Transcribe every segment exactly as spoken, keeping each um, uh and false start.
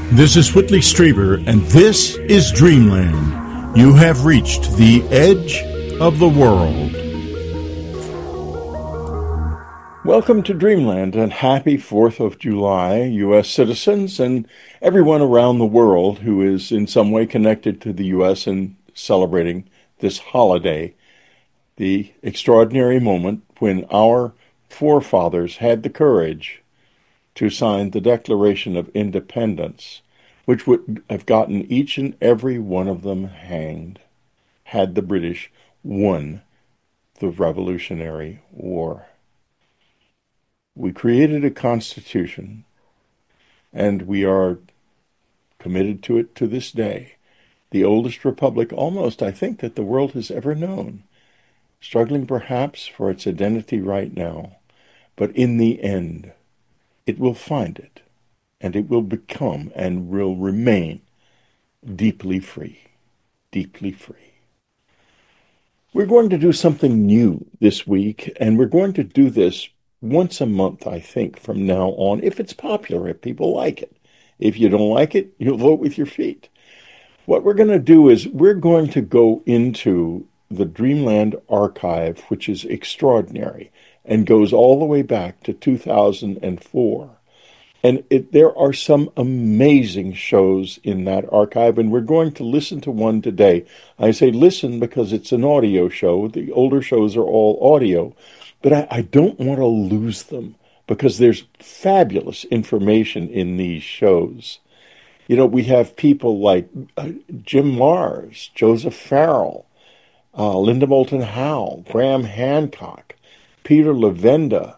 This is Whitley Strieber, and this is Dreamland. You have reached the edge of the world. Welcome to Dreamland, and happy fourth of July, U S citizens and everyone around the world who is in some way connected to the U S and celebrating this holiday, the extraordinary moment when our forefathers had the courage to sign the Declaration of Independence, which would have gotten each and every one of them hanged had the British won the Revolutionary War. We created a constitution, and we are committed to it to this day. The oldest republic almost, I think, that the world has ever known, struggling perhaps for its identity right now, but in the end, it will find it, and it will become and will remain deeply free, deeply free. We're going to do something new this week, and we're going to do this once a month, I think, from now on, if it's popular, if people like it. If you don't like it, you'll vote with your feet. What we're going to do is we're going to go into the Dreamland archive, which is extraordinary and goes all the way back to two thousand four. And it, there are some amazing shows in that archive, and we're going to listen to one today. I say listen because it's an audio show. The older shows are all audio, but I, I don't want to lose them because there's fabulous information in these shows. You know, we have people like uh, Jim Marrs, Joseph Farrell, uh, Linda Moulton Howe, Graham Hancock, Peter Levenda.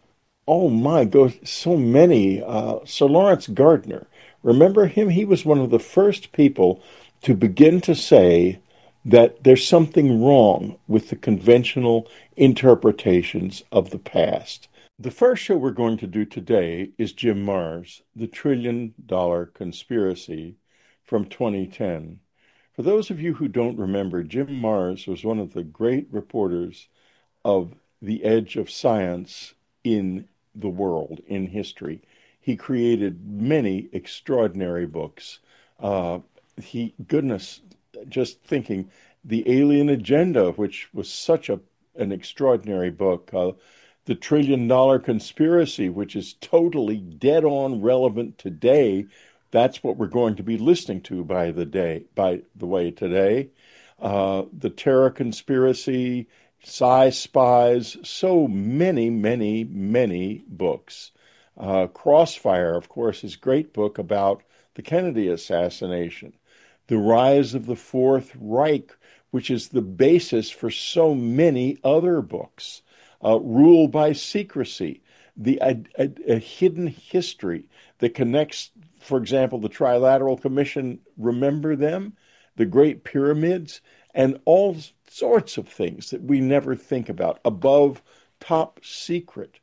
Oh my God, so many. Uh, Sir Lawrence Gardner. Remember him? He was one of the first people to begin to say that there's something wrong with the conventional interpretations of the past. The first show we're going to do today is Jim Marrs, The Trillion Dollar Conspiracy from twenty ten. For those of you who don't remember, Jim Marrs was one of the great reporters of the edge of science in the world, in history. He created many extraordinary books. Uh, he, goodness, just thinking, The Alien Agenda, which was such a an extraordinary book. Uh, The Trillion Dollar Conspiracy, which is totally dead-on relevant today. That's what we're going to be listening to by the day, by the way, today. Uh, the Terror Conspiracy, Psi Spies, so many, many, many books. Uh, Crossfire, of course, his great book about the Kennedy assassination. The Rise of the Fourth Reich, which is the basis for so many other books. Uh, Rule by Secrecy, the a, a, a hidden history that connects, for example, the Trilateral Commission, remember them? The Great Pyramids, and all sorts of things that we never think about. Above, Top Secret.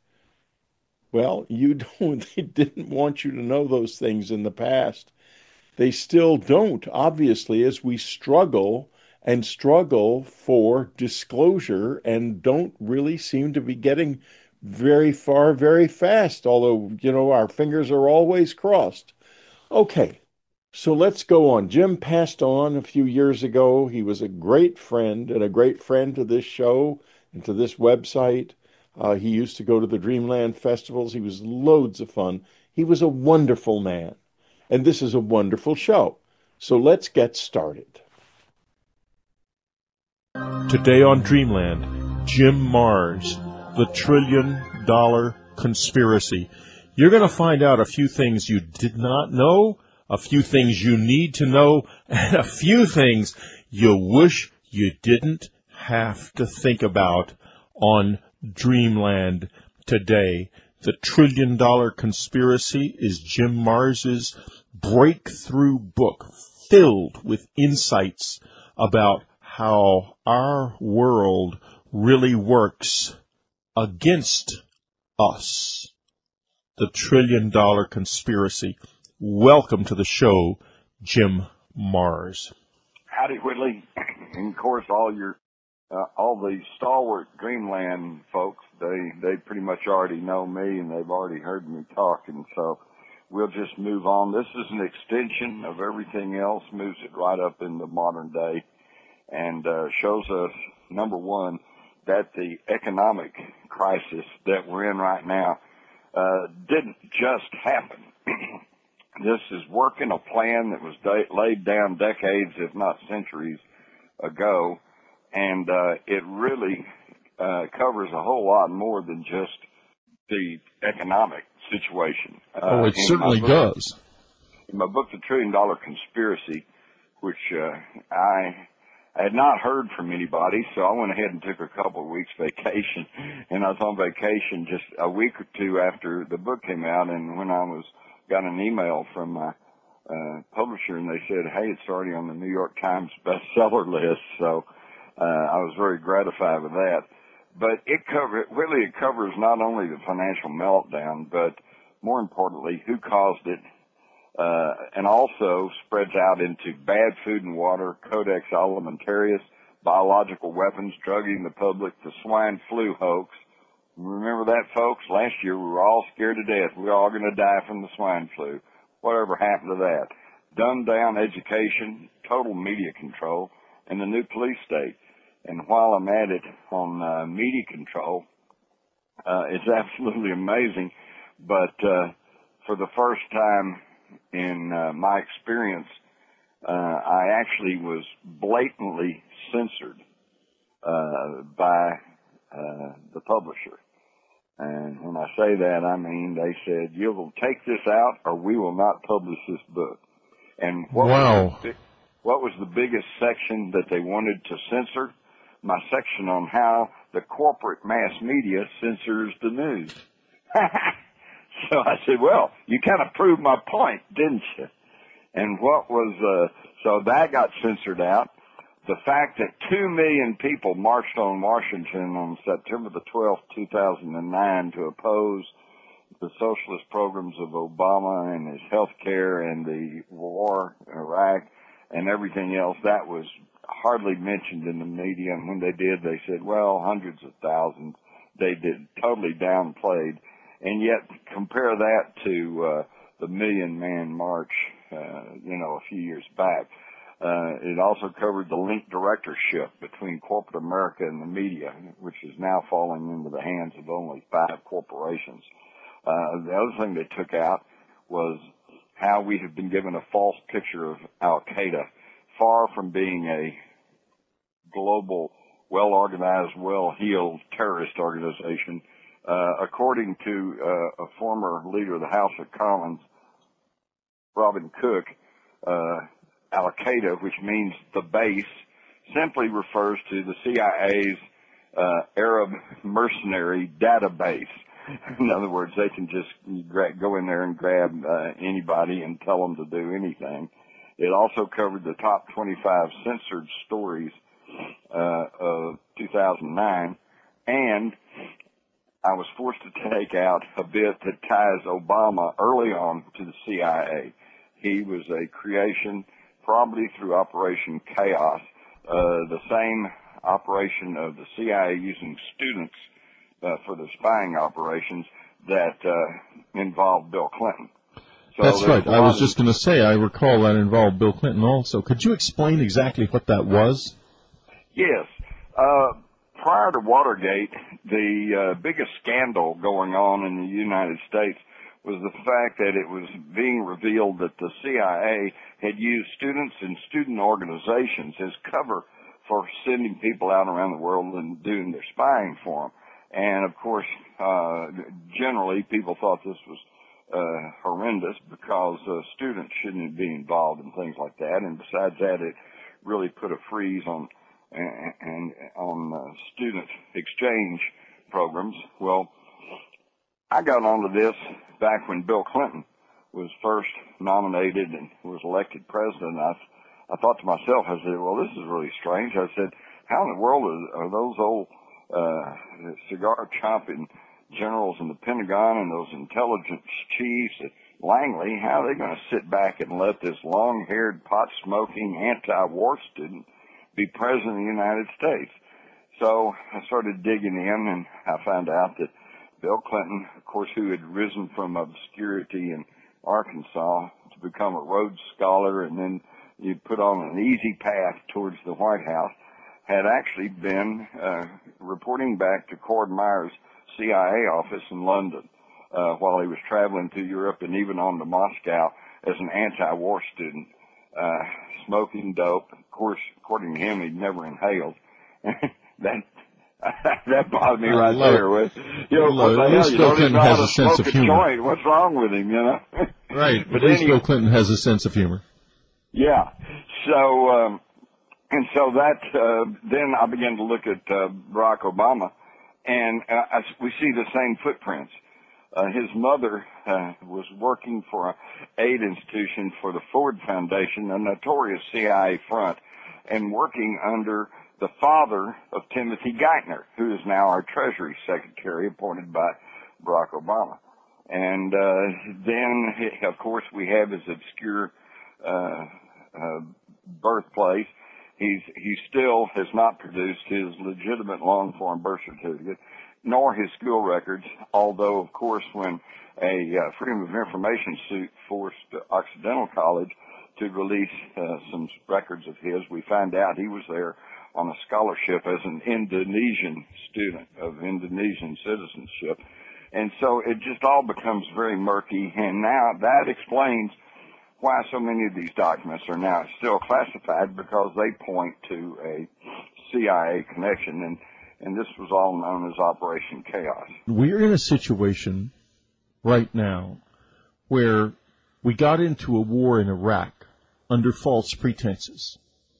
Well, you don't, they didn't want you to know those things in the past. They still don't, obviously, as we struggle and struggle for disclosure and don't really seem to be getting very far very fast, although, you know, our fingers are always crossed. Okay, so let's go on. Jim passed on a few years ago. He was a great friend and a great friend to this show and to this website. Uh, he used to go to the Dreamland festivals. He was loads of fun. He was a wonderful man. And this is a wonderful show. So let's get started. Today on Dreamland, Jim Marrs, The Trillion Dollar Conspiracy. You're going to find out a few things you did not know, a few things you need to know, and a few things you wish you didn't have to think about on Dreamland today. The Trillion Dollar Conspiracy is Jim Marrs's breakthrough book filled with insights about how our world really works against us. The Trillion Dollar Conspiracy. Welcome to the show, Jim Marrs. Howdy, Whitley. And of course, all your, uh, all the stalwart Dreamland folks, they, they pretty much already know me and they've already heard me talk. And so we'll just move on. This is an extension of everything else, moves it right up in the modern day, and uh, shows us, number one, that the economic crisis that we're in right now uh, didn't just happen. This is working a plan that was da- laid down decades, if not centuries ago, and uh, it really uh, covers a whole lot more than just the economic situation. Uh, oh, it certainly book, does. In my book, The Trillion Dollar Conspiracy, which uh, I I had not heard from anybody, so I went ahead and took a couple of weeks vacation, and I was on vacation just a week or two after the book came out, and when I was got an email from my uh, publisher, and they said, hey, it's already on the New York Times bestseller list, so uh, I was very gratified with that. But it cover it really it covers not only the financial meltdown, but more importantly, who caused it, uh, and also spreads out into bad food and water, Codex Alimentarius, biological weapons, drugging the public, the swine flu hoax. Remember that, folks? Last year we were all scared to death. We were all going to die from the swine flu. Whatever happened to that? Dumbed down education, total media control, and the new police state. And while I'm at it on uh, media control, uh, it's absolutely amazing. But uh, for the first time in uh, my experience, uh, I actually was blatantly censored uh, by uh, the publisher. And when I say that, I mean they said, you will take this out or we will not publish this book. And what, wow. was, the, what was the biggest section that they wanted to censor? My section on how the corporate mass media censors the news. So I said, well, you kind of proved my point, didn't you? And what was, uh, so that got censored out. The fact that two million people marched on Washington on September the twelfth, two thousand nine to oppose the socialist programs of Obama and his health care and the war in Iraq and everything else, that was hardly mentioned in the media. And when they did, they said, well, hundreds of thousands. They did totally downplayed. And yet compare that to uh, the Million Man March, uh, you know, a few years back. Uh, it also covered the linked directorship between corporate America and the media, which is now falling into the hands of only five corporations. Uh, the other thing they took out was how we have been given a false picture of Al-Qaeda, far from being a global, well-organized, well-heeled terrorist organization. Uh, according to uh, a former leader of the House of Commons, Robin Cook, uh, Al-Qaeda, which means the base, simply refers to the C I A's uh, Arab mercenary database. In other words, they can just gra- go in there and grab uh, anybody and tell them to do anything. It also covered the top twenty-five censored stories uh, of two thousand nine, and I was forced to take out a bit that ties Obama early on to the C I A. He was a creation, probably through Operation Chaos, uh, the same operation of the C I A using students uh, for their spying operations that uh, involved Bill Clinton. So That's right. I was of, just going to say, I recall that involved Bill Clinton also. Could you explain exactly what that was? Yes. Uh, prior to Watergate, the uh, biggest scandal going on in the United States was the fact that it was being revealed that the C I A had used students and student organizations as cover for sending people out around the world and doing their spying for them. And, of course, uh, generally people thought this was uh, horrendous because uh, students shouldn't be involved in things like that. And besides that, it really put a freeze on and, and on uh, student exchange programs. Well, I got onto this back when Bill Clinton was first nominated and was elected president. I, I thought to myself, I said, well, this is really strange. I said, how in the world are, are those old uh, cigar-chomping generals in the Pentagon and those intelligence chiefs at Langley, how are they going to sit back and let this long-haired, pot-smoking, anti-war student be president of the United States? So I started digging in, and I found out that Bill Clinton, of course, who had risen from obscurity and Arkansas, to become a Rhodes Scholar, and then you put on an easy path towards the White House, had actually been uh, reporting back to Cord Meyer's C I A office in London uh, while he was traveling to Europe and even on to Moscow as an anti-war student, uh, smoking dope. Of course, according to him, he'd never inhaled. that that bothered me right there. With, you know, well, what the hell, you Bill don't even Clinton know how has to a sense smoke of a humor. joint. What's wrong with him, you know? Right. But At least anyway, Bill Clinton has a sense of humor. yeah. So, um, and so that, uh, then I began to look at uh, Barack Obama, and uh, I, we see the same footprints. Uh, his mother uh, was working for an aid institution for the Ford Foundation, a notorious C I A front, and working under the father of Timothy Geithner, who is now our Treasury Secretary appointed by Barack Obama. And uh, then, of course, we have his obscure uh, uh, birthplace. He's he still has not produced his legitimate long-form birth certificate, nor his school records, although, of course, when a uh, Freedom of Information suit forced Occidental College to release uh, some records of his, we found out he was there on a scholarship as an Indonesian student of Indonesian citizenship. And so it just all becomes very murky, and now that explains why so many of these documents are now still classified, because they point to a C I A connection, and, and this was all known as Operation Chaos. We're in a situation right now where we got into a war in Iraq under false pretenses.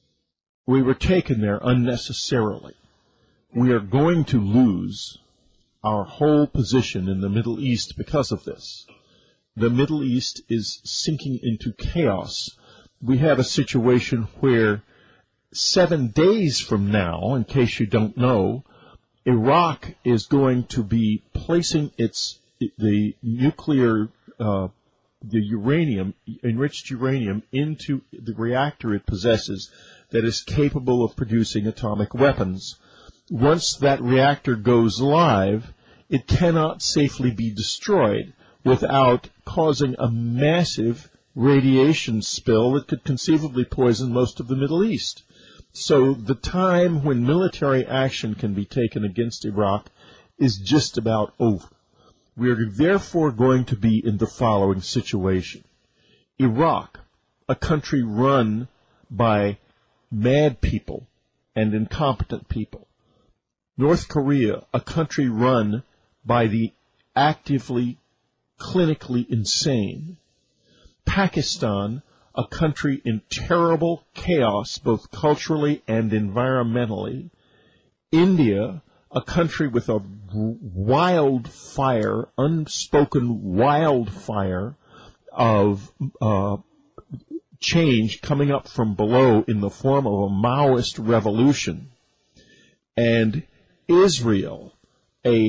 We were taken there unnecessarily. We are going to lose our whole position in the Middle East because of this. The Middle East is sinking into chaos. We have a situation where seven days from now, in case you don't know, Iraq is going to be placing its the nuclear, uh, the uranium, enriched uranium, into the reactor it possesses that is capable of producing atomic weapons. Once that reactor goes live, it cannot safely be destroyed without causing a massive radiation spill that could conceivably poison most of the Middle East. So the time when military action can be taken against Iraq is just about over. We are therefore going to be in the following situation. Iraq, a country run by mad people and incompetent people. North Korea, a country run by the actively clinically insane. Pakistan, a country in terrible chaos, both culturally and environmentally. India, a country with a wildfire, unspoken wildfire of uh, change coming up from below in the form of a Maoist revolution. And Israel, a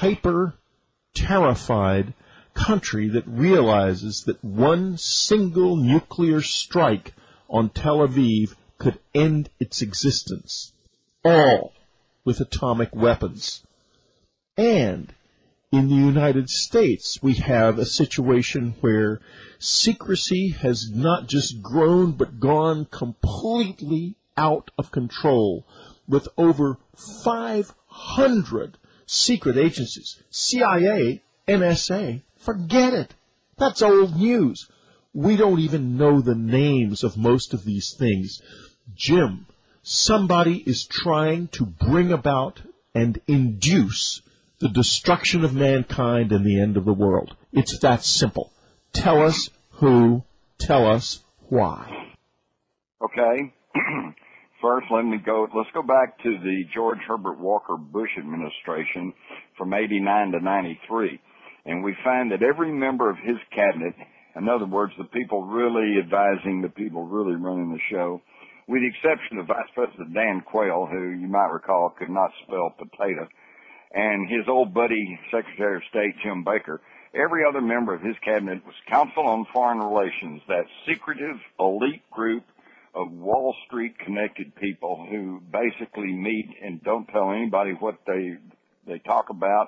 hyper-terrified country that realizes that one single nuclear strike on Tel Aviv could end its existence, all with atomic weapons. And in the United States, we have a situation where secrecy has not just grown but gone completely out of control, with over five hundred secret agencies, C I A, N S A. Forget it. That's old news. We don't even know the names of most of these things. Jim, somebody is trying to bring about and induce the destruction of mankind and the end of the world. It's that simple. Tell us who, tell us why. Okay. First, let me go, let's go back to the George Herbert Walker Bush administration from eighty-nine to ninety-three. And we find that every member of his cabinet, in other words, the people really advising, the people really running the show, with the exception of Vice President Dan Quayle, who you might recall could not spell potato, and his old buddy, Secretary of State Jim Baker, every other member of his cabinet was Council on Foreign Relations, that secretive elite group of Wall Street connected people who basically meet and don't tell anybody what they they talk about.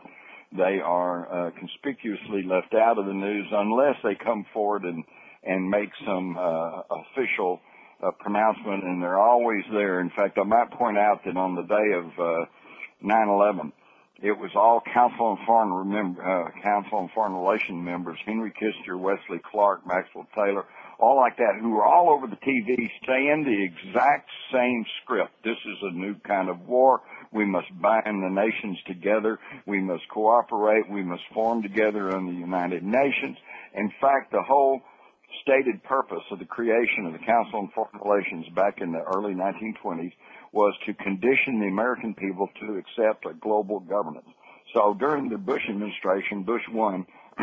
they are uh, conspicuously left out of the news unless they come forward and, and make some uh, official uh, pronouncement, and they're always there. In fact, I might point out that on the day of uh, nine eleven, it was all Council on Foreign, Remember, uh, Council on Foreign Relations members, Henry Kissinger, Wesley Clark, Maxwell Taylor, all like that, who were all over the T V saying the exact same script. This is a new kind of war. We must bind the nations together. We must cooperate. We must form together in the United Nations. In fact, the whole stated purpose of the creation of the Council on Foreign Relations back in the early nineteen twenties was to condition the American people to accept a global governance. So during the Bush administration, Bush one,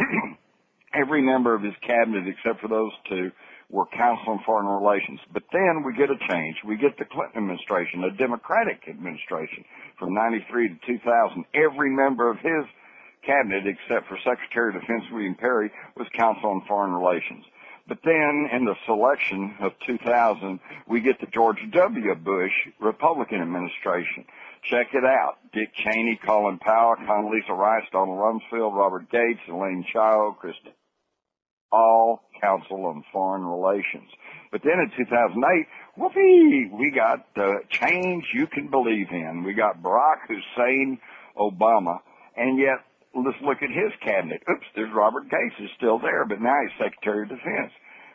every member of his cabinet except for those two were Council on Foreign Relations. But then we get a change. We get the Clinton administration, a Democratic administration from ninety-three to two thousand. Every member of his cabinet except for Secretary of Defense William Perry was Council on Foreign Relations. But then in the selection of two thousand, we get the George W. Bush Republican administration. Check it out. Dick Cheney, Colin Powell, Condoleezza Rice, Donald Rumsfeld, Robert Gates, Elaine Chao, Christie. All Council on Foreign Relations. But then in two thousand eight, whoopee, we got the change you can believe in. We got Barack Hussein Obama, and yet let's look at his cabinet. Oops, there's Robert Gates is still there, but now he's Secretary of Defense.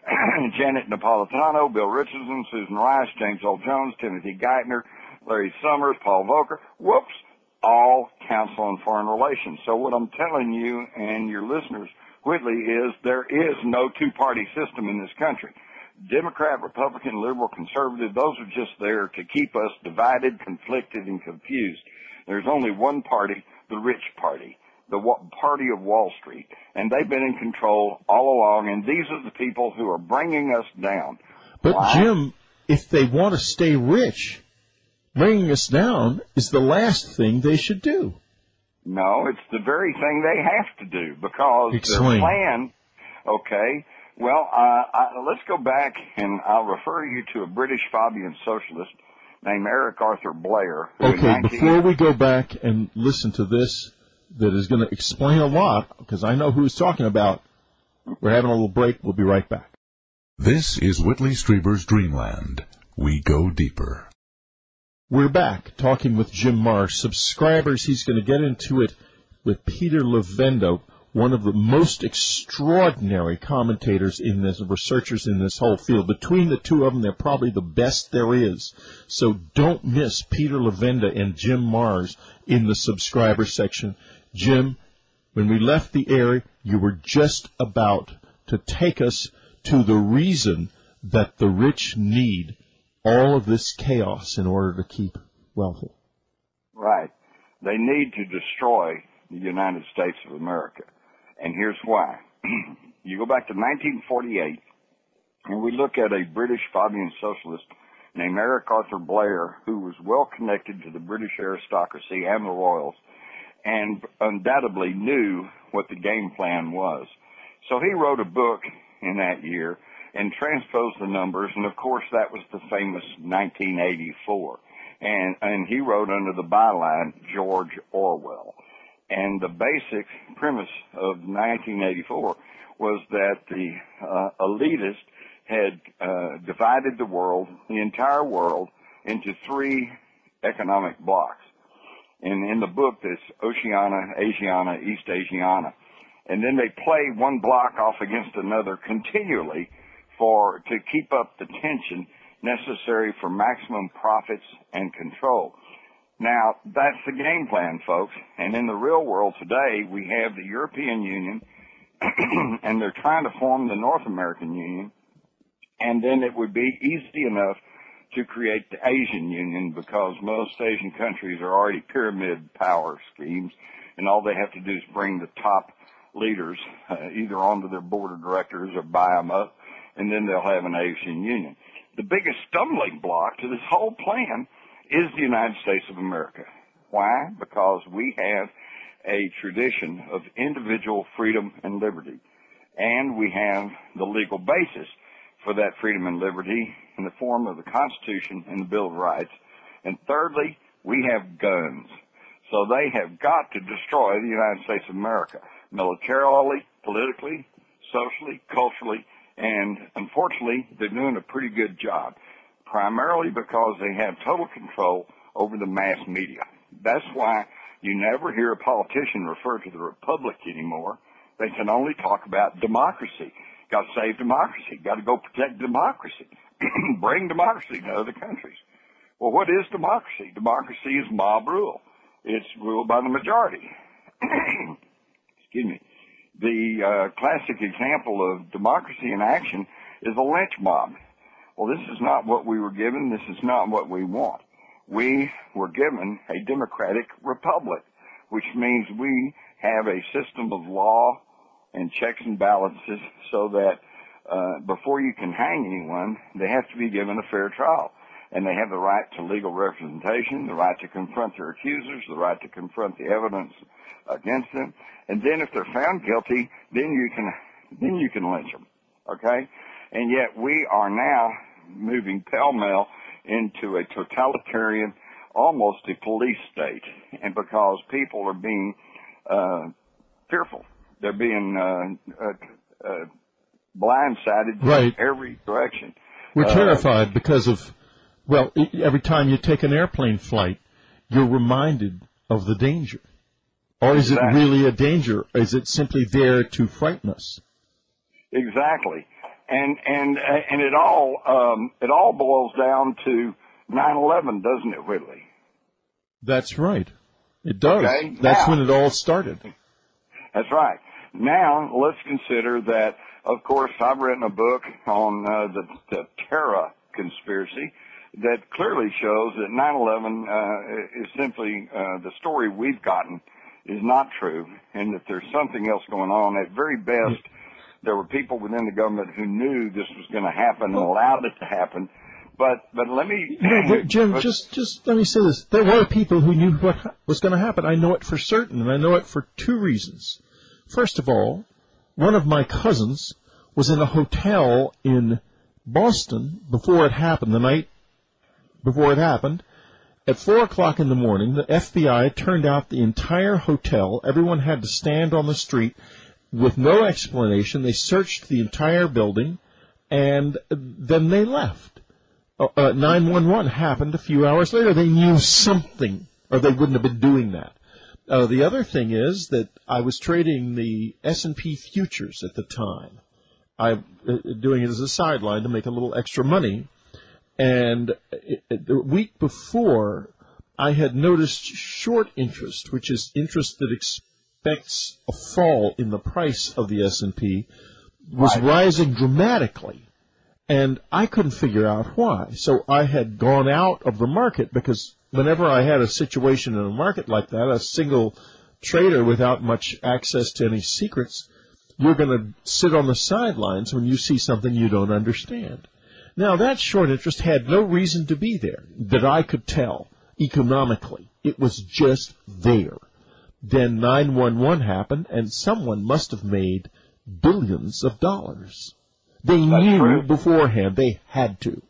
Janet Napolitano, Bill Richardson, Susan Rice, James Earl Jones, Timothy Geithner, Larry Summers, Paul Volcker. Whoops, all Council on Foreign Relations. So what I'm telling you and your listeners, Whitley, is there is no two-party system in this country. Democrat, Republican, liberal, conservative, those are just there to keep us divided, conflicted, and confused. There's only one party, the rich party, the party of Wall Street, and they've been in control all along, and these are the people who are bringing us down. But, Why? Jim, if they want to stay rich, bringing us down is the last thing they should do. No, it's the very thing they have to do because Explain. their plan, okay, well, uh, I, let's go back and I'll refer you to a British Fabian socialist named Eric Arthur Blair. Who Okay, in nineteen before we go back and listen to this, that is going to explain a lot, because I know who he's talking about. We're having a little break. We'll be right back. This is Whitley Strieber's Dreamland. We go deeper. We're back talking with Jim Marrs. Subscribers, he's going to get into it with Peter Levenda, one of the most extraordinary commentators in this, researchers in this whole field. Between the two of them, they're probably the best there is. So don't miss Peter Levenda and Jim Marrs in the subscriber section. Jim, when we left the air, you were just about to take us to the reason that the rich need all of this chaos in order to keep wealthy. Right. They need to destroy the United States of America. And here's why. You go back to nineteen forty-eight, and we look at a British Fabian socialist named Eric Arthur Blair, who was well connected to the British aristocracy and the royals, and undoubtedly knew what the game plan was. So he wrote a book in that year and transposed the numbers, and of course that was the famous nineteen eighty-four. And, and he wrote under the byline George Orwell. And the basic premise of nineteen eighty-four was that the uh, elitists had uh, divided the world, the entire world, into three economic blocks. And in the book, there's Oceania, Asiana, East Asiana. And then they play one block off against another continually for to keep up the tension necessary for maximum profits and control. Now, that's the game plan, folks. And in the real world today, we have the European Union, and they're trying to form the North American Union. And then it would be easy enough to create the Asian Union because most Asian countries are already pyramid power schemes, and all they have to do is bring the top leaders uh, either onto their board of directors or buy them up, and then they'll have an Asian Union. The biggest stumbling block to this whole plan is the United States of America. Why? Because we have a tradition of individual freedom and liberty, and we have the legal basis for that freedom and liberty in the form of the Constitution and the Bill of Rights. And thirdly, we have guns. So they have got to destroy the United States of America, militarily, politically, socially, culturally, and unfortunately, they're doing a pretty good job, primarily because they have total control over the mass media. That's why you never hear a politician refer to the republic anymore. They can only talk about democracy. Got to save democracy. Got to go protect democracy. Bring democracy to other countries. Well, what is democracy? Democracy is mob rule. It's ruled by the majority. Excuse me. The uh, classic example of democracy in action is a lynch mob. Well, this is not what we were given. This is not what we want. We were given a democratic republic, which means we have a system of law and checks and balances so that uh, before you can hang anyone, they have to be given a fair trial. And they have the right to legal representation, the right to confront their accusers, the right to confront the evidence against them. And then if they're found guilty, then you can, then you can lynch them. Okay? And yet we are now moving pell-mell into a totalitarian, almost a police state. And because people are being, uh, fearful. They're being, uh, uh, uh blindsided right. in every direction. We're uh, terrified because of, well, every time you take an airplane flight, you're reminded of the danger. Or is exactly. it really a danger? Is it simply there to frighten us? Exactly. And and and it all um, it all boils down to nine eleven, doesn't it, Whitley? That's right. It does. Okay? That's now, when it all started. That's right. Now let's consider that. Of course, I've written a book on uh, the, the Terra conspiracy that clearly shows that nine eleven uh, is simply uh, the story we've gotten is not true, and that there's something else going on. At very best, there were people within the government who knew this was going to happen and allowed it to happen. But but let me, no, but Jim, but, just just let me say this: there were people who knew what was going to happen. I know it for certain, and I know it for two reasons. First of all, one of my cousins was in a hotel in Boston before it happened, the night before it happened. At four o'clock in the morning, the F B I turned out the entire hotel. Everyone had to stand on the street with no explanation. They searched the entire building, and then they left. Uh, nine one one happened a few hours later. They knew something, or they wouldn't have been doing that. Uh, the other thing is that I was trading the S and P futures at the time. I uh, doing it as a sideline to make a little extra money. And it, it, the week before, I had noticed short interest, which is interest that expects a fall in the price of the S and P, was right. rising dramatically. And I couldn't figure out why. So I had gone out of the market because whenever I had a situation in a market like that, a single trader without much access to any secrets, you're going to sit on the sidelines when you see something you don't understand. Now, that short interest had no reason to be there that I could tell economically. It was just there. Then nine one one happened, and someone must have made billions of dollars. They That's knew true. beforehand they had to.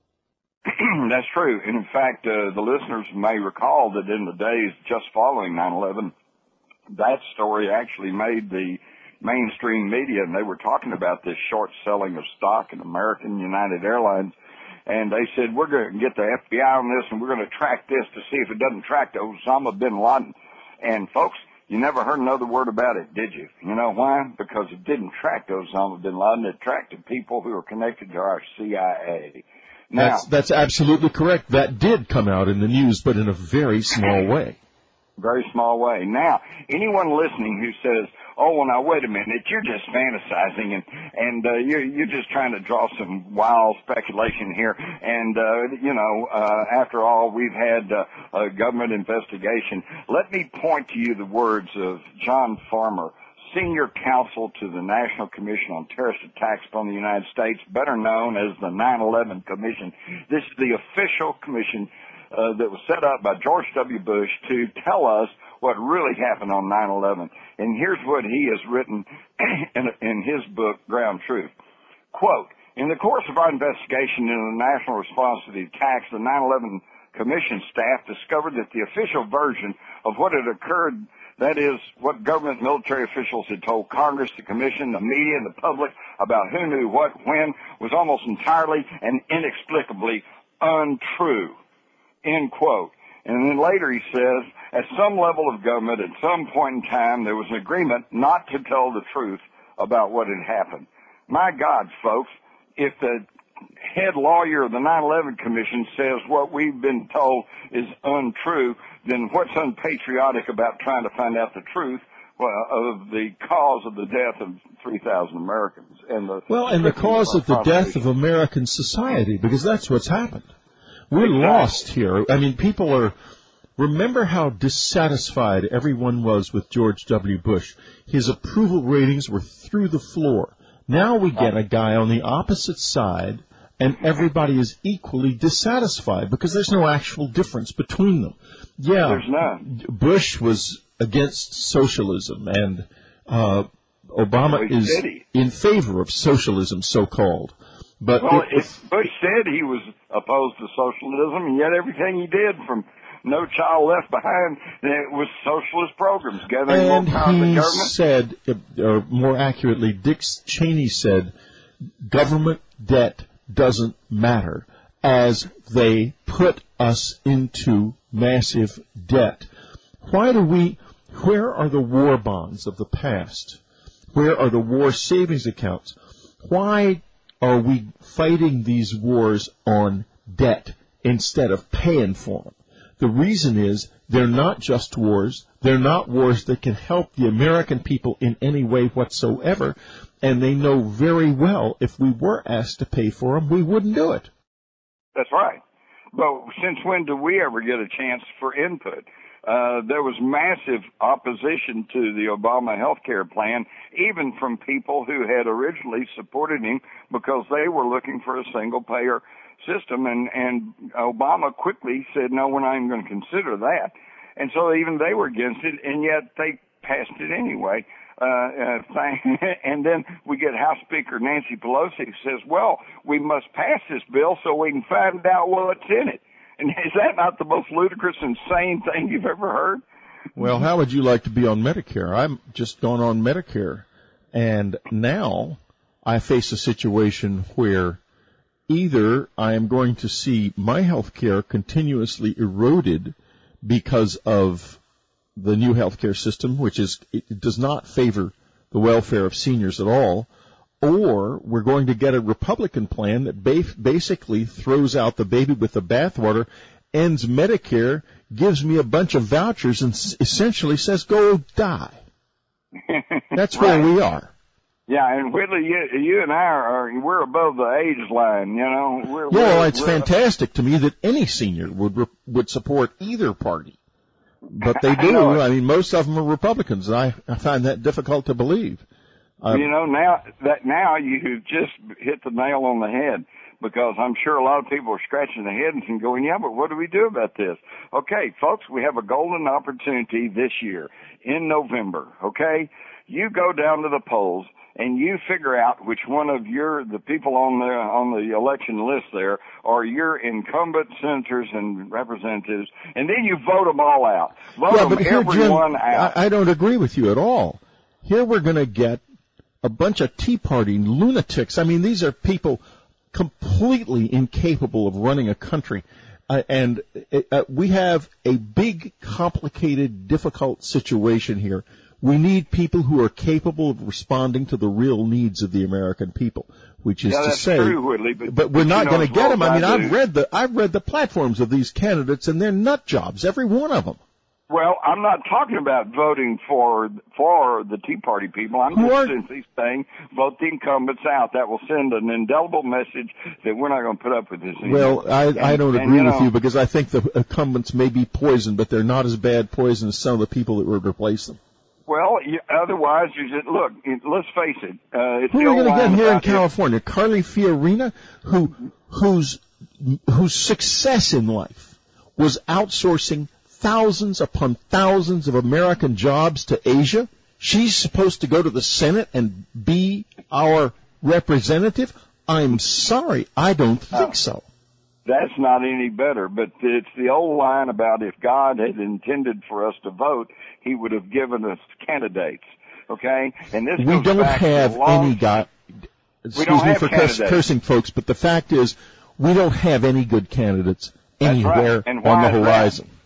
That's true. And in fact, uh, the listeners may recall that in the days just following nine eleven, that story actually made the mainstream media, and they were talking about this short selling of stock in American United Airlines, and they said, we're going to get the F B I on this, and we're going to track this to see if it doesn't track to Osama bin Laden. And folks, you never heard another word about it, did you? You know why? Because it didn't track to Osama bin Laden. It tracked to people who are connected to our C I A. Now, that's, that's absolutely correct. That did come out in the news, but in a very small way. Very small way. Now, anyone listening who says, oh, well, now, wait a minute, you're just fantasizing and, and uh, you're, you're just trying to draw some wild speculation here. And, uh, you know, uh, after all, we've had uh, a government investigation. Let me point to you the words of John Farmer, Senior Counsel to the National Commission on Terrorist Attacks upon the United States, better known as the nine eleven Commission. This is the official commission Uh, that was set up by George W. Bush to tell us what really happened on nine eleven. And here's what he has written in, in his book, Ground Truth. Quote, in the course of our investigation into the national response to the attacks, the nine eleven commission staff discovered that the official version of what had occurred, that is, what government military officials had told Congress, the commission, the media, and the public about who knew what when, was almost entirely and inexplicably untrue, end quote. And then later he says, at some level of government, at some point in time, there was an agreement not to tell the truth about what had happened. My God, folks, if the head lawyer of the nine eleven Commission says what we've been told is untrue, then what's unpatriotic about trying to find out the truth well, of the cause of the death of three thousand Americans? And the well, and the cause of the death of American society, because that's what's happened. We're exactly. lost here. I mean, people are... Remember how dissatisfied everyone was with George W. Bush. His approval ratings were through the floor. Now we get a guy on the opposite side, and everybody is equally dissatisfied because there's no actual difference between them. Yeah, there's none. Bush was against socialism, and uh, Obama well, is in favor of socialism, so-called. But well, if, if Bush said he was opposed to socialism, and yet everything he did from No Child Left Behind it was socialist programs, gathering and more power in the he government. said, or more accurately, Dick Cheney said, government debt doesn't matter as they put us into massive debt. Why do we, where are the war bonds of the past? Where are the war savings accounts? Why are we fighting these wars on debt instead of paying for them? The reason is they're not just wars. They're not wars that can help the American people in any way whatsoever, and they know very well if we were asked to pay for them, we wouldn't do it. That's right. But since when do we ever get a chance for input? Uh, there was massive opposition to the Obama health care plan, even from people who had originally supported him because they were looking for a single-payer system, and, and Obama quickly said, no, we're not even going to consider that. And so even they were against it, and yet they passed it anyway. Uh, uh, and then we get House Speaker Nancy Pelosi who says, well, we must pass this bill so we can find out what's in it. And is that not the most ludicrous, insane thing you've ever heard? Well, how would you like to be on Medicare? I'm just gone on Medicare, and now I face a situation where either I am going to see my health care continuously eroded because of the new health care system, which is it does not favor the welfare of seniors at all, or we're going to get a Republican plan that ba- basically throws out the baby with the bathwater, ends Medicare, gives me a bunch of vouchers, and s- essentially says, go die. That's right. where we are. Yeah, and Whitley, you, you and I are, we're above the age line, you know. We're, yeah, well, we're, it's we're, fantastic to me that any senior would would support either party. But they do. I, I mean, most of them are Republicans, and I, I find that difficult to believe. Uh, you know, now that now you just hit the nail on the head, because I'm sure a lot of people are scratching their heads and going, yeah, but what do we do about this? Okay, folks, we have a golden opportunity this year in November, okay? You go down to the polls and you figure out which one of your, the people on the, on the election list there are your incumbent senators and representatives, and then you vote them all out. Vote yeah, them but here, everyone Jim, out. I, I don't agree with you at all. Here we're going to get a bunch of Tea Party lunatics. I mean, these are people completely incapable of running a country. Uh, and uh, we have a big, complicated, difficult situation here. We need people who are capable of responding to the real needs of the American people, which is yeah, to that's say, true, Whitley, but, but we're but not you know, going to get them. I mean, I I've do. read the I've read the platforms of these candidates, and they're nut jobs, every one of them. Well, I'm not talking about voting for for the Tea Party people. I'm Who just are- simply saying vote the incumbents out. That will send an indelible message that we're not going to put up with this anymore. Well, I, and, I don't and, agree you with know, you because I think the incumbents may be poison, but they're not as bad poison as some of the people that would replace them. Well, you, otherwise, you just, look, it, let's face it. Uh, it's Who are we going to get here in about here. California? Carly Fiorina, who whose whose success in life was outsourcing thousands upon thousands of American jobs to Asia. She's supposed to go to the Senate and be our representative? I'm sorry, I don't think so. That's not any better, but it's the old line about if God had intended for us to vote, he would have given us candidates, okay? And this we goes don't back have to long, any guy. Excuse me for cuss, cursing, folks, but the fact is we don't have any good candidates anywhere right. And on the why is horizon. That?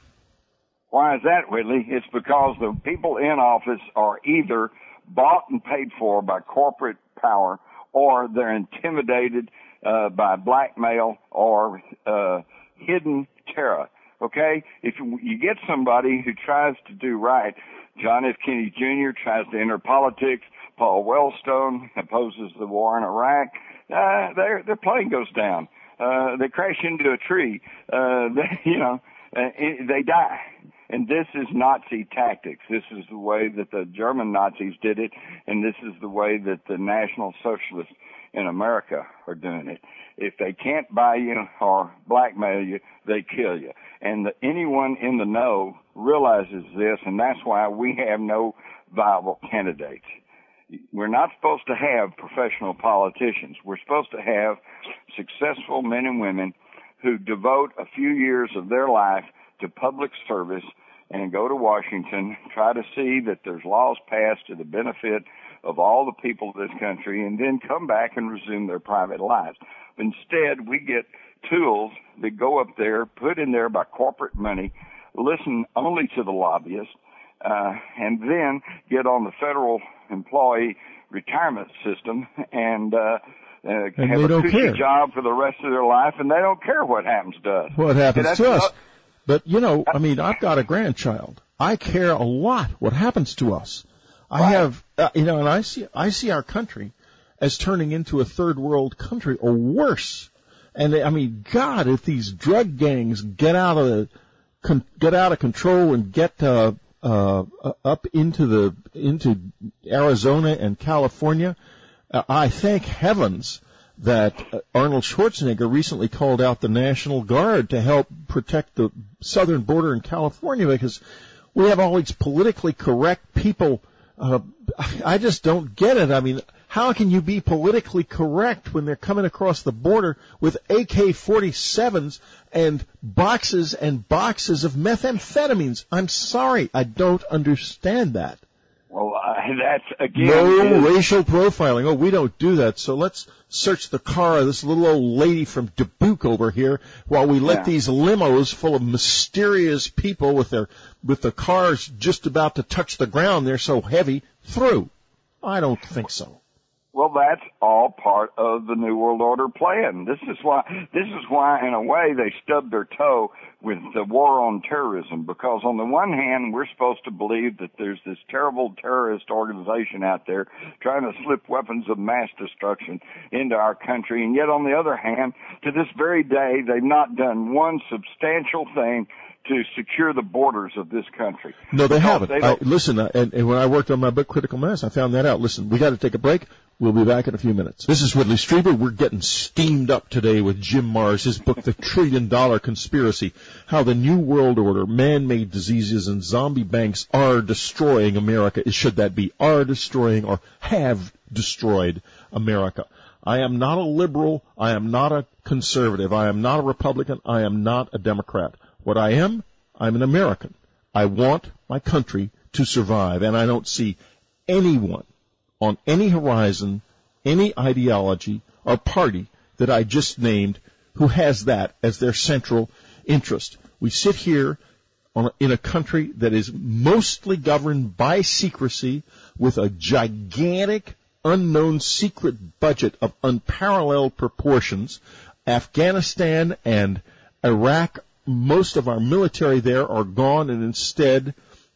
Why is that, Whitley? It's because the people in office are either bought and paid for by corporate power, or they're intimidated uh, by blackmail or uh, hidden terror. Okay? If you get somebody who tries to do right, John F. Kennedy Junior tries to enter politics, Paul Wellstone opposes the war in Iraq, uh, their, their plane goes down. Uh, they crash into a tree. Uh, they, you know, uh, they die. And this is Nazi tactics. This is the way that the German Nazis did it, and this is the way that the National Socialists in America are doing it. If they can't buy you or blackmail you, they kill you. And the, anyone in the know realizes this, and that's why we have no viable candidates. We're not supposed to have professional politicians. We're supposed to have successful men and women who devote a few years of their life to public service and go to Washington, try to see that there's laws passed to the benefit of all the people of this country, and then come back and resume their private lives. Instead, we get tools that go up there, put in there by corporate money, listen only to the lobbyists, uh, and then get on the federal employee retirement system and uh, uh, and have a cushy care. job for the rest of their life, and they don't care what happens to us. What happens to us. Uh, But, you know, I mean, I've got a grandchild. I care a lot what happens to us. I right. have, uh, you know, and I see, I see our country as turning into a third world country or worse. And I mean, God, if these drug gangs get out of the, con, get out of control and get, uh, uh, up into the, into Arizona and California, uh, I thank heavens that Arnold Schwarzenegger recently called out the National Guard to help protect the southern border in California, because we have all these politically correct people. Uh, I just don't get it. I mean, how can you be politically correct when they're coming across the border with A K forty-sevens and boxes and boxes of methamphetamines? I'm sorry, I don't understand that. Well, uh, that's, again... No is, racial profiling. Oh, we don't do that. So let's search the car of this little old lady from Dubuque over here while we let yeah. these limos full of mysterious people with their with the cars just about to touch the ground, they're so heavy, through. I don't think so. Well, that's all part of the New World Order plan. This is why, this is why, in a way, they stubbed their toe with the war on terrorism. Because on the one hand, we're supposed to believe that there's this terrible terrorist organization out there trying to slip weapons of mass destruction into our country. And yet, on the other hand, to this very day, they've not done one substantial thing to secure the borders of this country. No, they because haven't. They I, listen, uh, and, and when I worked on my book, Critical Mass, I found that out. Listen, we got to take a break. We'll be back in a few minutes. This is Whitley Strieber. We're getting steamed up today with Jim Marrs, his book, The Trillion Dollar Conspiracy, How the New World Order, Man-Made Diseases, and Zombie Banks are destroying America. Should that be are destroying or have destroyed America? I am not a liberal. I am not a conservative. I am not a Republican. I am not a Democrat. What I am, I'm an American. I want my country to survive, and I don't see anyone on any horizon, any ideology or party that I just named who has that as their central interest. We sit here on a, in a country that is mostly governed by secrecy, with a gigantic, unknown secret budget of unparalleled proportions. Afghanistan and Iraq, most of our military there are gone, and instead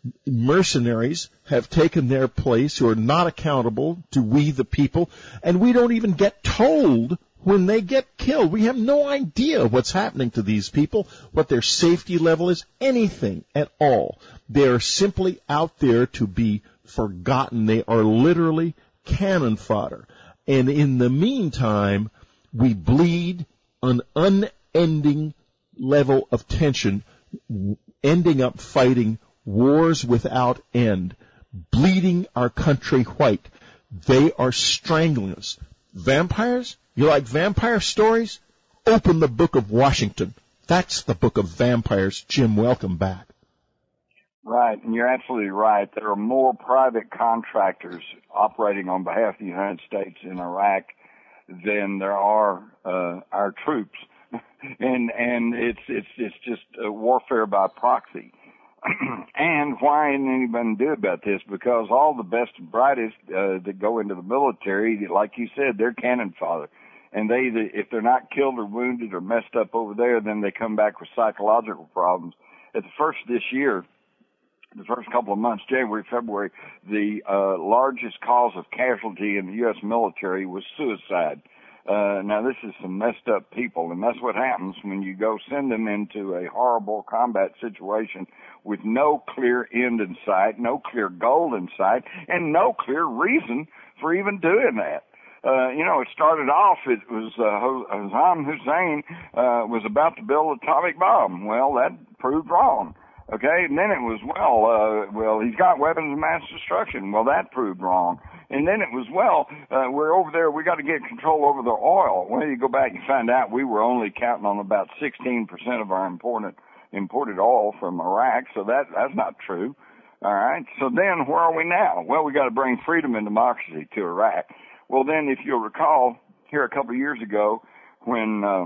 mercenaries have taken their place who are not accountable to we the people, and we don't even get told when they get killed. We have no idea what's happening to these people, what their safety level is, anything at all. They are simply out there to be forgotten. They are literally cannon fodder. And in the meantime, we bleed an unending level of tension, ending up fighting wars without end, bleeding our country white. They are strangling us. Vampires? You like vampire stories? open the book of Washington. That's the book of vampires. Jim, welcome back. Right, and you're absolutely right. There are more private contractors operating on behalf of the United States in Iraq than there are uh, our troops, and and it's it's it's just a warfare by proxy. And why isn't anybody do about this? Because all the best and brightest uh, that go into the military, like you said, they're cannon fodder. And they, if they're not killed or wounded or messed up over there, then they come back with psychological problems. At the first of this year, the first couple of months, January, February, the uh, largest cause of casualty in the U S military was suicide. Uh, now, this is some messed up people, and that's what happens when you go send them into a horrible combat situation with no clear end in sight, no clear goal in sight, and no clear reason for even doing that. Uh, you know, it started off, it was, uh, Saddam Hussein, uh, was about to build an atomic bomb. Well, that proved wrong. Okay, and then it was, well, uh, well, he's got weapons of mass destruction. Well, that proved wrong. And then it was, well, uh, we're over there, we got to get control over the oil. Well, you go back and find out we were only counting on about sixteen percent of our imported, imported oil from Iraq, so that, that's not true. All right, so then where are we now? Well, we got to bring freedom and democracy to Iraq. Well, then, if you'll recall, here a couple of years ago, when uh,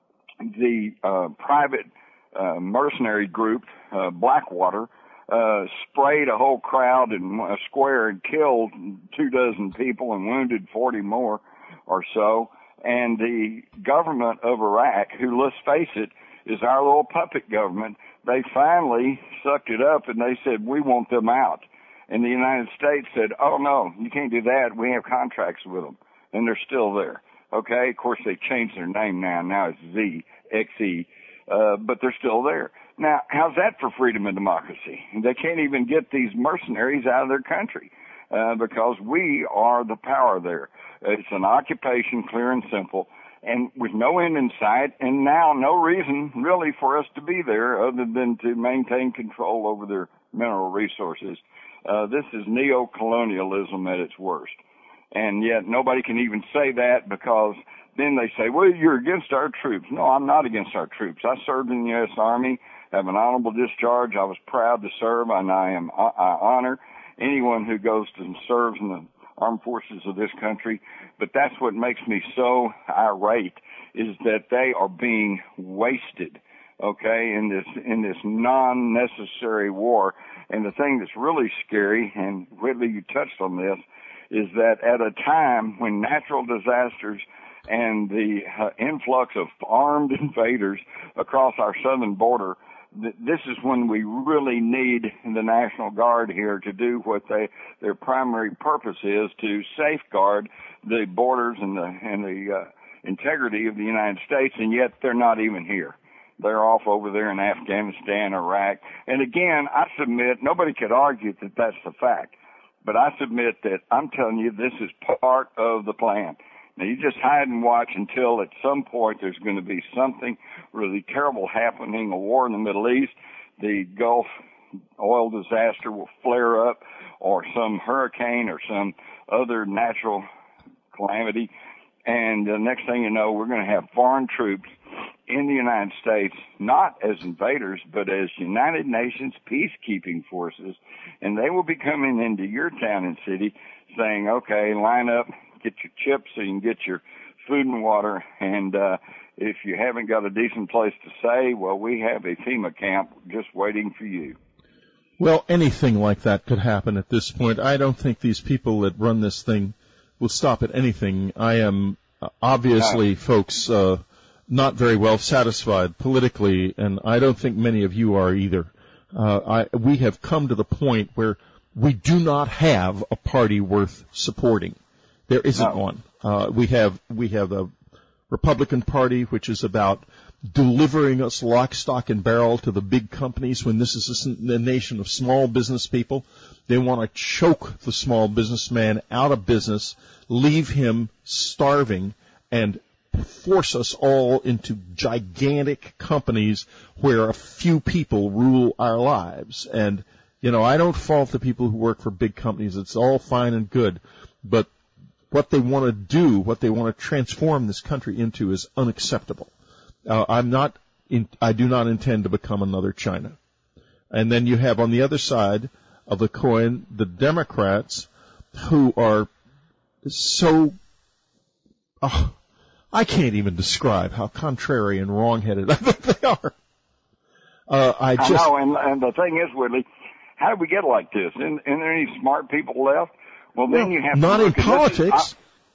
the uh, private uh, mercenary group, uh, Blackwater, uh, sprayed a whole crowd in a square and killed two dozen people and wounded forty more or so, and the government of Iraq, who, let's face it, is our little puppet government, they finally sucked it up and they said, we want them out. And the United States said, oh, no, you can't do that. We have contracts with them. And they're still there. Okay? Of course, they changed their name now. Now it's Z, X E. Uh, but they're still there. Now, how's that for freedom and democracy? They can't even get these mercenaries out of their country uh, because we are the power there. It's an occupation, clear and simple, and with no end in sight, and now no reason really for us to be there other than to maintain control over their mineral resources. Uh, this is neo-colonialism at its worst. And yet nobody can even say that because then they say, well, you're against our troops. No, I'm not against our troops. I served in the U S Army, have an honorable discharge. I was proud to serve, and I am I honor anyone who goes to serve in the armed forces of this country. But that's what makes me so irate, is that they are being wasted, okay, in this in this non-necessary war. And the thing that's really scary, and Whitley, you touched on this, is that at a time when natural disasters and the uh, influx of armed invaders across our southern border, th- this is when we really need the National Guard here to do what they their primary purpose is, to safeguard the borders and the and the uh, integrity of the United States, and yet they're not even here. They're off over there in Afghanistan, Iraq. And again, I submit, nobody could argue that that's the fact. But I submit that I'm telling you, this is part of the plan. Now, you just hide and watch until at some point there's going to be something really terrible happening, a war in the Middle East, the Gulf oil disaster will flare up, or some hurricane or some other natural calamity. And the next thing you know, we're going to have foreign troops in the United States, not as invaders, but as United Nations peacekeeping forces, and they will be coming into your town and city saying, okay, line up, get your chips so you can get your food and water, and uh, if you haven't got a decent place to stay, well, we have a FEMA camp just waiting for you. Well, anything like that could happen at this point. I don't think these people that run this thing will stop at anything. I am uh, obviously, no. folks, uh, not very well satisfied politically, and I don't think many of you are either. Uh, I, we have come to the point where we do not have a party worth supporting. There isn't no. one. Uh, we have we have a Republican Party, which is about delivering us lock, stock, and barrel to the big companies when this is a, a nation of small business people. They want to choke the small businessman out of business, leave him starving, and force us all into gigantic companies where a few people rule our lives. And, you know, I don't fault the people who work for big companies. It's all fine and good. But what they want to do, what they want to transform this country into is unacceptable. Uh, I'm not. In, I do not intend to become another China. And then you have on the other side of the coin the Democrats, who are so. Oh, I can't even describe how contrary and wrong-headed I think they are. Uh, I just. I know, and, and the thing is, Whitley, how did we get like this? Isn't, isn't there any smart people left? Well, then well, you have to not in politics.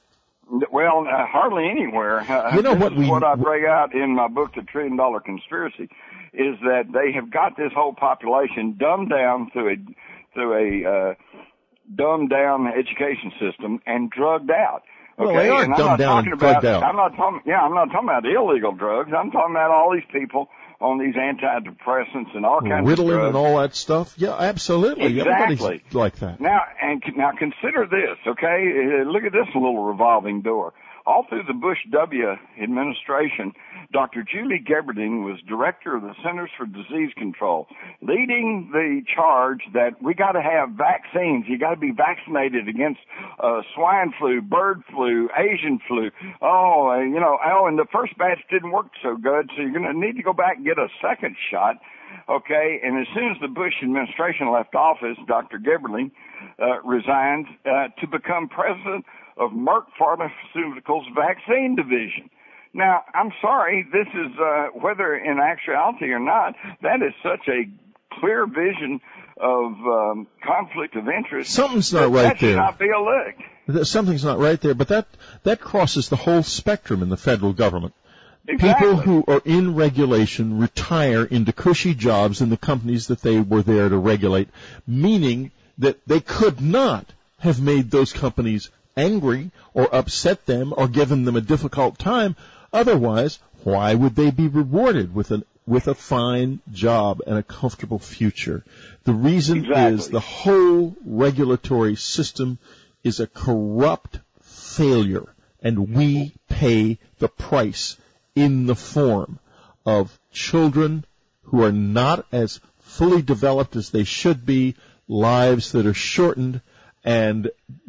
Well, uh, hardly anywhere. Uh, you know this what is we what I bring out in my book, The Trillion Dollar Conspiracy, is that they have got this whole population dumbed down through a through a uh, dumbed down education system and drugged out. Okay, well, they are and I'm dumbed not down talking and about. drugged out. I'm not talking. Yeah, I'm not talking about illegal drugs. I'm talking about all these people on these antidepressants and all kinds Ritalin of drugs. and all that stuff. Yeah, absolutely. Exactly. Everybody's like that. Now, and now consider this, okay? Uh, Look at this little revolving door. All through the Bush W administration, Doctor Julie Gerberding was director of the Centers for Disease Control, leading the charge that we got to have vaccines. You got to be vaccinated against uh, swine flu, bird flu, Asian flu. Oh, uh, you know, oh, and the first batch didn't work so good, so you're going to need to go back and get a second shot. Okay, and as soon as the Bush administration left office, Doctor Gerberding uh, resigned uh, to become president of Merck Pharmaceuticals Vaccine Division. Now, I'm sorry, this is, uh, whether in actuality or not, that is such a clear vision of um, conflict of interest. Something's not that right that should there. not be elect. Something's not right there, but that, that crosses the whole spectrum in the federal government. Exactly. People who are in regulation retire into cushy jobs in the companies that they were there to regulate, meaning that they could not have made those companies angry or upset them or given them a difficult time. Otherwise, why would they be rewarded with an with a fine job and a comfortable future? The reason Exactly. is the whole regulatory system is a corrupt failure, and we pay the price in the form of children who are not as fully developed as they should be, lives that are shortened, and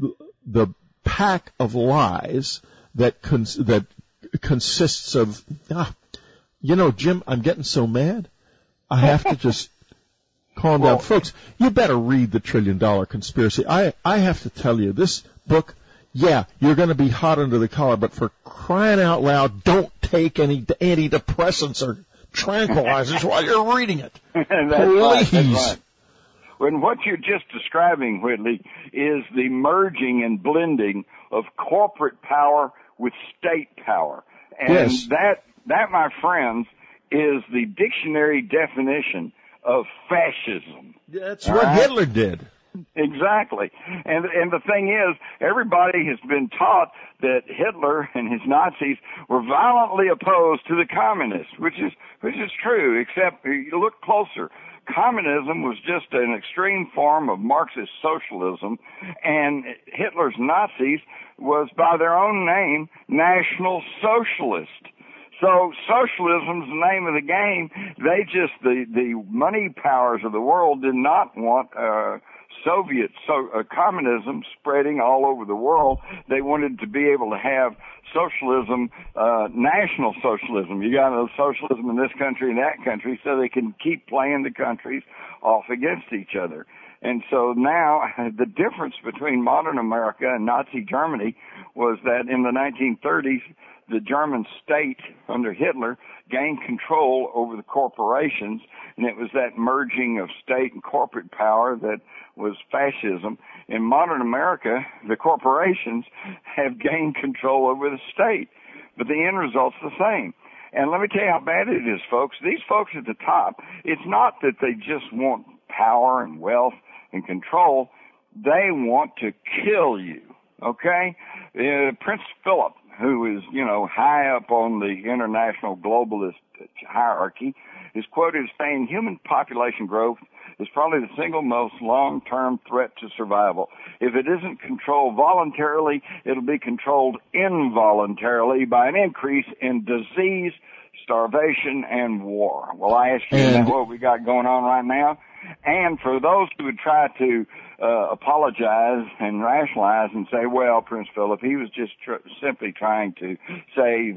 the pack of lies that cons- that consists of, ah, you know, Jim, I'm getting so mad, I have to just calm well, down. Folks, you better read The Trillion Dollar Conspiracy. I, I have to tell you, this book, yeah, you're going to be hot under the collar, but for crying out loud, don't take any antidepressants or tranquilizers while you're reading it. that's Please. right, that's right. When what you're just describing, Whitley, is the merging and blending of corporate power with state power. And yes. that, that, my friends, is the dictionary definition of fascism. That's what right? Hitler did. Exactly. And and the thing is, everybody has been taught that Hitler and his Nazis were violently opposed to the communists, which is which is true, except you look closer. Communism was just an extreme form of Marxist socialism, and Hitler's Nazis was, by their own name, National Socialist. So socialism's the name of the game. They just, the, the money powers of the world did not want uh, Soviet so, uh, communism spreading all over the world. They wanted to be able to have socialism, uh, national socialism. You got a socialism in this country and that country, so they can keep playing the countries off against each other. And so now the difference between modern America and Nazi Germany was that in the nineteen thirties, the German state under Hitler gained control over the corporations, and it was that merging of state and corporate power that was fascism. In modern America, the corporations have gained control over the state, but the end result's the same. And let me tell you how bad it is, folks. These folks at the top, it's not that they just want power and wealth and control. They want to kill you, okay? Uh, Prince Philip, who is, you know, high up on the international globalist hierarchy, is quoted as saying human population growth is probably the single most long-term threat to survival. If it isn't controlled voluntarily, it'll be controlled involuntarily by an increase in disease, starvation, and war. Well, I ask you, and what we got going on right now? And for those who would try to uh, apologize and rationalize and say, well, Prince Philip, he was just tr- simply trying to say the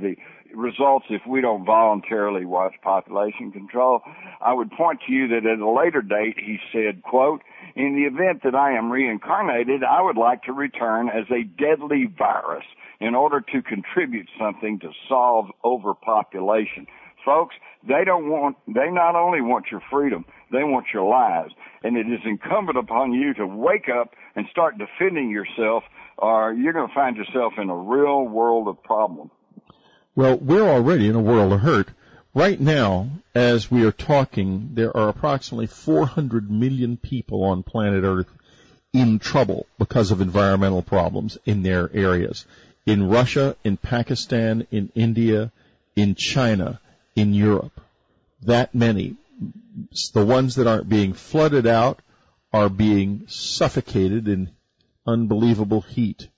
results if we don't voluntarily watch population control. I would point to you that at a later date he said, quote, in the event that I am reincarnated, I would like to return as a deadly virus in order to contribute something to solve overpopulation. Folks, they don't want, they not only want your freedom, they want your lives. And it is incumbent upon you to wake up and start defending yourself, or you're going to find yourself in a real world of problem. Well, we're already in a world of hurt. Right now, as we are talking, there are approximately four hundred million people on planet Earth in trouble because of environmental problems in their areas. In Russia, in Pakistan, in India, in China, in Europe. That many. The ones that aren't being flooded out are being suffocated in unbelievable heat.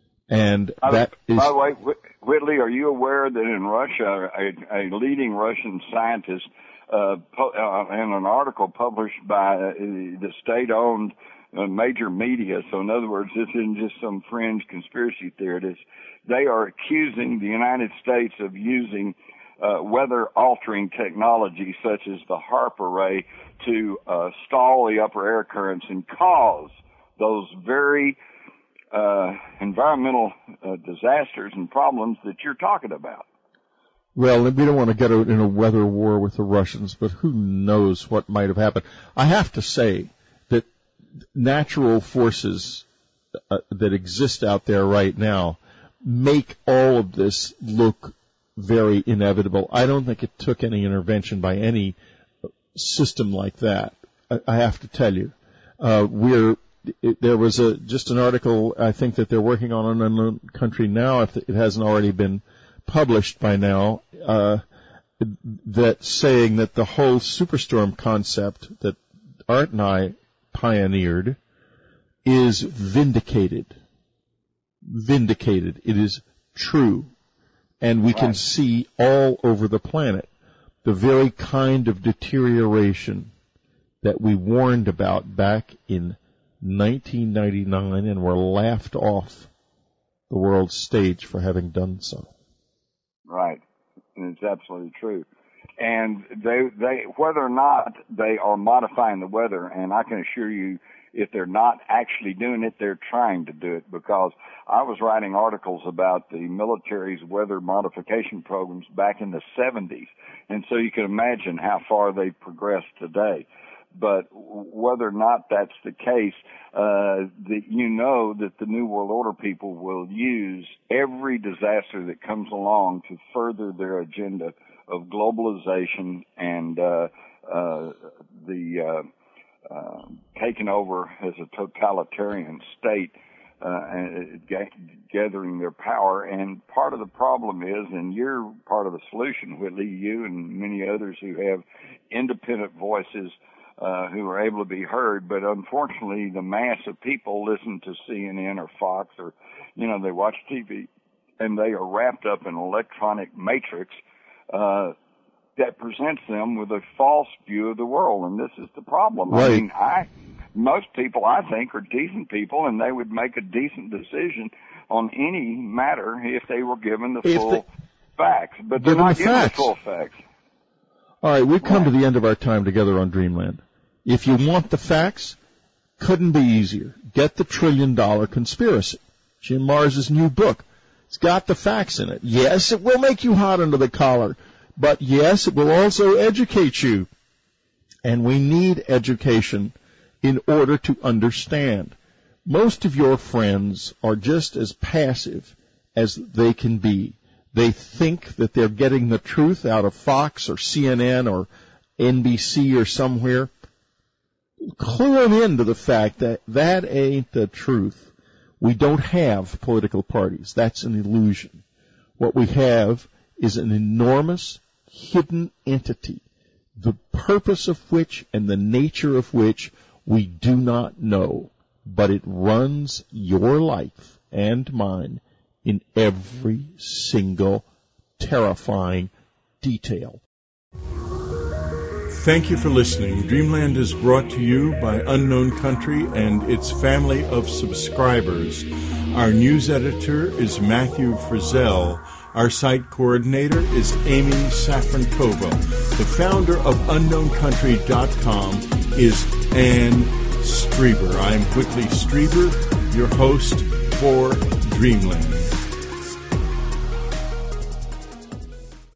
And that by, is... By the way, Whitley, are you aware that in Russia, a, a leading Russian scientist, uh, pu- uh, in an article published by uh, the state-owned uh, major media, so in other words, this isn't just some fringe conspiracy theorist, they are accusing the United States of using uh, weather-altering technology such as the HAARP array to uh, stall the upper air currents and cause those very uh, environmental uh, disasters and problems that you're talking about. Well, we don't want to get in a weather war with the Russians, but who knows what might have happened. I have to say that natural forces uh, that exist out there right now make all of this look very inevitable. I don't think it took any intervention by any system like that. I, I have to tell you, uh, we're it, there was a just an article I think that they're working on in Unknown Country now, if it hasn't already been published by now, uh, that saying that the whole superstorm concept that Art and I pioneered is vindicated. Vindicated. It is true. And we right. can see all over the planet the very kind of deterioration that we warned about back in nineteen ninety-nine and were laughed off the world stage for having done so. Right. And it's absolutely true. And they, they, whether or not they are modifying the weather, and I can assure you, if they're not actually doing it, they're trying to do it, because I was writing articles about the military's weather modification programs back in the seventies. And so you can imagine how far they've progressed today. But whether or not that's the case, uh, that you know that the New World Order people will use every disaster that comes along to further their agenda of globalization and uh, uh, the uh, uh, taking over as a totalitarian state, uh, and gathering their power. And part of the problem is, and you're part of the solution, Whitley, you and many others who have independent voices, Uh, who are able to be heard, but unfortunately the mass of people listen to C N N or Fox, or, you know, they watch T V, and they are wrapped up in an electronic matrix uh, that presents them with a false view of the world, and this is the problem. Right. I mean, I, most people, I think, are decent people, and they would make a decent decision on any matter if they were given the if full they, facts, but they're not the given facts. the full facts. All right, we've come right. to the end of our time together on Dreamland. If you want the facts, couldn't be easier. Get the Trillion Dollar Conspiracy, Jim Marrs' new book. It's got the facts in it. Yes, it will make you hot under the collar, but yes, it will also educate you. And we need education in order to understand. Most of your friends are just as passive as they can be. They think that they're getting the truth out of Fox or C N N or N B C or somewhere. Clue them into the fact that that ain't the truth. We don't have political parties. That's an illusion. What we have is an enormous hidden entity, the purpose of which and the nature of which we do not know, but it runs your life and mine in every single terrifying detail. Thank you for listening. Dreamland is brought to you by Unknown Country and its family of subscribers. Our news editor is Matthew Frizzell. Our site coordinator is Amy Safrankovo. The founder of unknown country dot com is Ann Strieber. I'm Whitley Strieber, your host for Dreamland.